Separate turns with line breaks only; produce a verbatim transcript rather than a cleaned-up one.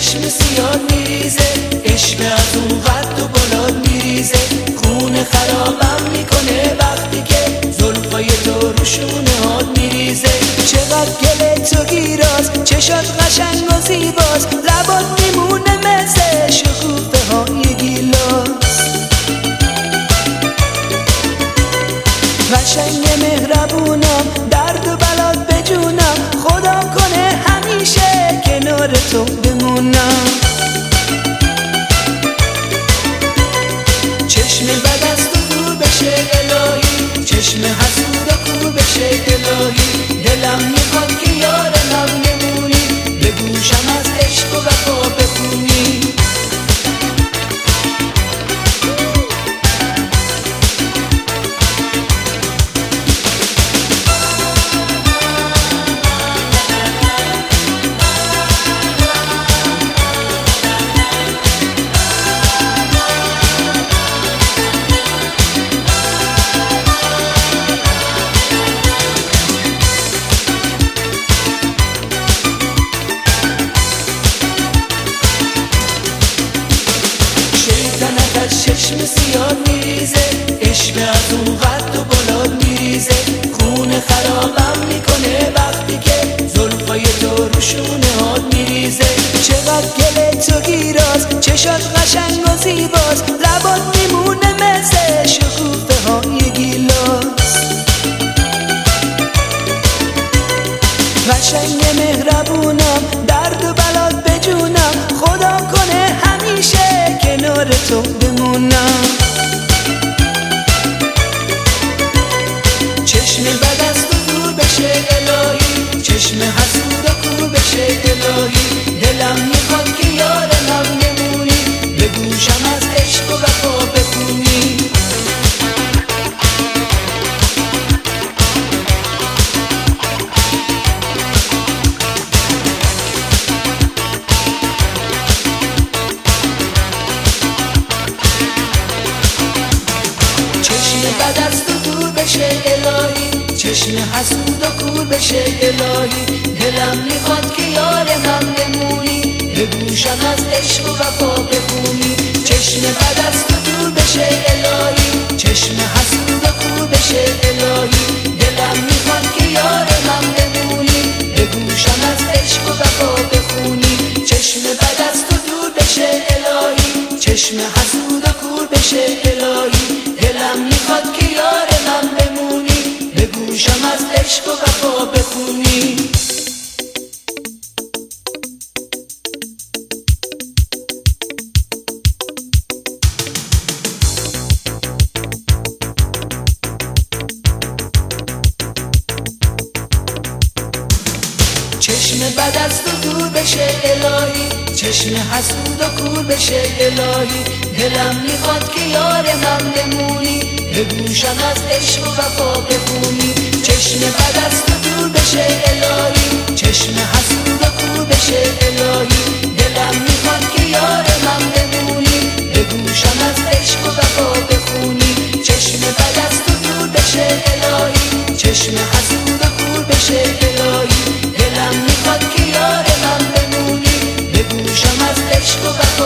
چشم سیاه میریزه، عشق از اون قد و بالاد میریزه، خون خرابم میکنه وقتی که زلفای تو رو شونه هات میریزه. چقدر گل تو گیراز، چشات قشنگ و زیباز، لبات میمونه مثل شکوفه های گیلاس. قشنگ مهربونم، درد و بلات بجونم، خدا کنه همیشه کنار تو بمونم. چشم بد از تو دور بشه الهی، چشم حسود و کور بشه الهی، دلم میخواد که یارم نمونی، به گوشم از عشق و وفا بخونی. چشم سیاه میریزه، عشق از اون قد و بالاد میریزه، خون خرابم میکنه وقتی که زلفای تو رو شونه هات میریزه. چقدر گل تو گیراز، چشات قشنگ و زیباز، لبات میمونه مثل شکوفه های گیلاس. قشنگ مهربونم، درد و بلات بجونم، خدا کنه همیشه کنار تو بمونم. چشم بد از تو دور بشه الهی، چشم حسود و کور بشه الهی، دلم میخواد که یارم نمونی، به گوشم از عشق و وفا بخونی. بد از تو دور بشه الهی، چشم حسود و کور بشه الهی، دلم میخواد که یارم نمونی، به گوشم از عشق و وفا بخونی. چشم بد از تو دور بشه الهی، چشم حسود و کور بشه الهی، دلم میخواد که یارم نمونی، به گوشم از عشق و وفا بخونی. چشم بد از تو دور بشه الهی، چشم حسود و کور بشه الهی، دلم میخواد که یارم بمونی، به گوشم از عشق و وفا بخونی. چشم بد از تو دور بشه الهی، چشم حسود و کور بشه الهی، دلم میخواد که یارم نمونی، به گوشم از عشق و وفا بخونی. چشم بد از تو دور بشه الهی، چشم حسود و کور بشه الهی، دلم میخواد که یارم نمونی، به گوشم از عشق و وفا بخونی. چشم بد از تو دور بشه الهی، چشم حسود و کور بشه الهی، دلم میخواد که یارم بمونی، به گوشم از عشق و وفا